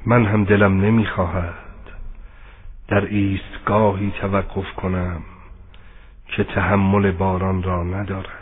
من هم دلم نمیخواهد در ایستگاهی توقف کنم که تحمل باران را ندارم.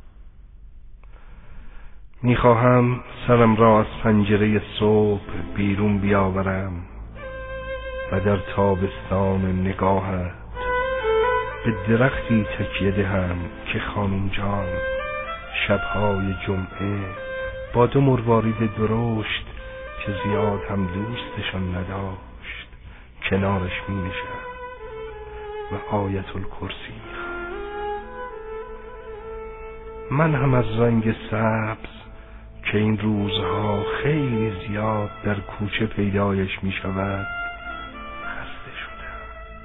میخواهم سرم را از پنجره صبح بیرون بیاورم و در تابستان نگاهت به درختی تکیه دهم که خانم جان شبهای جمعه با 2 مروارید درشت که زیاد هم دوستشان نداشت کنارش می نشست و آیت الکرسی می خواند. من هم از رنگ سبز که این روزها خیلی زیاد در کوچه پیدایش می شود خسته شدم.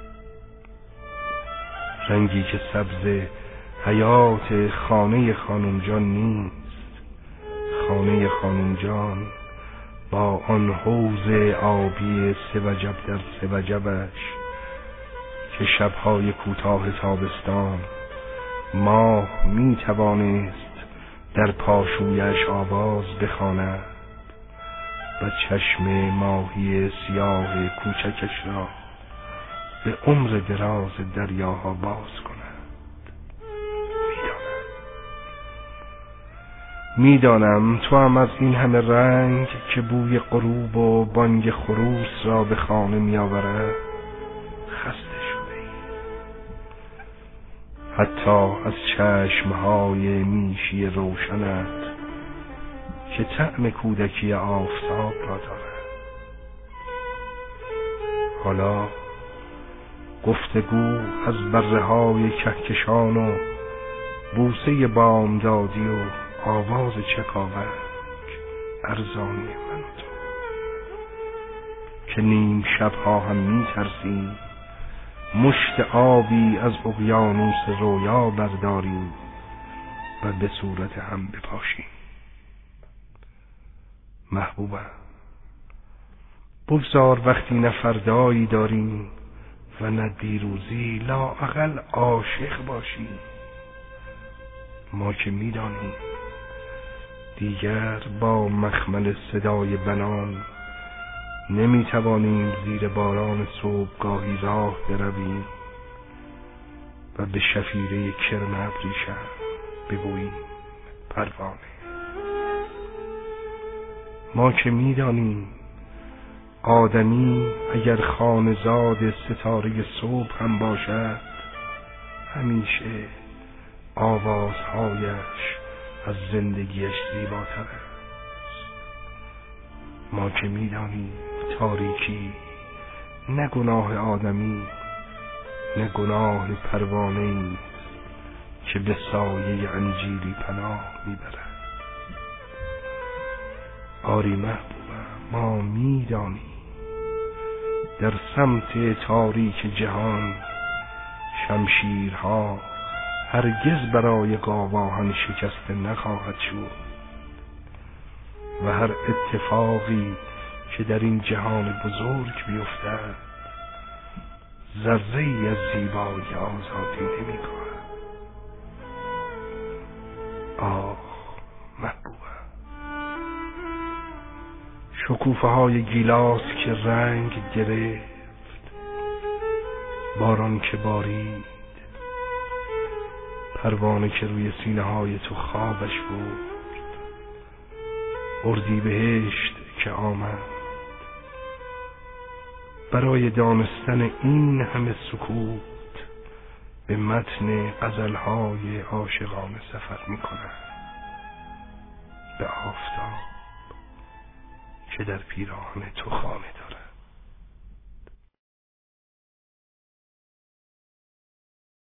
رنگی که سبز حیات خانه خانم جان نیست. خانه خانم جان با آن حوض آبی 3 وجب در 3 وجبش که شبهای کوتاه تابستان ماه می توانست در پاشویش آواز بخواند و چشم ماهی سیاه کوچکش را به عمر دراز دریاها باز کند. میدانم تو هم از این همه رنگ که بوی غروب و بانگ خروس را به خانه می آورد خسته شده ای. حتی از چشمهای میشی روشنت که طعم کودکی آفتاب را دارد. حالا گفتگو از بره‌های کهکشان و بوسه بامدادی و آواز چکاوک ارزانی من و تو که نیم شبها هم می ترسیم مشت آبی از اقیانوس رویا برداریم و به صورت هم بپاشیم. محبوبم بگذار وقتی نه فردایی داریم و نه دیروزی لااقل عاشق باشیم. ما که می دانیم دیگر با مخمل صدای بنان نمی توانیم زیر باران صبحگاهی راه برویم و به شفیره کرم ابریشم بگوییم پروانه. ما که می دانیم آدمی اگر خانه‌زاد ستاره صبح هم باشد همیشه آوازهایش از زندگیش زیباتر است. ما که می‌دانیم تاریکی نه گناه آدمی نه گناه پروانه‌ای که به سایه انجیلی پناه میبرد. آری محبوبم ما می‌دانیم در سمت تاریک جهان شمشیرها هرگز برای گاواهن شکسته نخواهد شد و هر اتفاقی که در این جهان بزرگ بیفتد ذره‌ای از زیبایی آزادی نمی کند. آه محبوبم شکوفه های گیلاس که رنگ گرفت، باران که بارید، پروانه که روی سینه های تو خوابش بود، اردیبهشت که آمد. برای دانستن این همه سکوت به متن غزلهای عاشقانه سفر میکنم، به آفتاب که در پیراهن تو خانه دارد.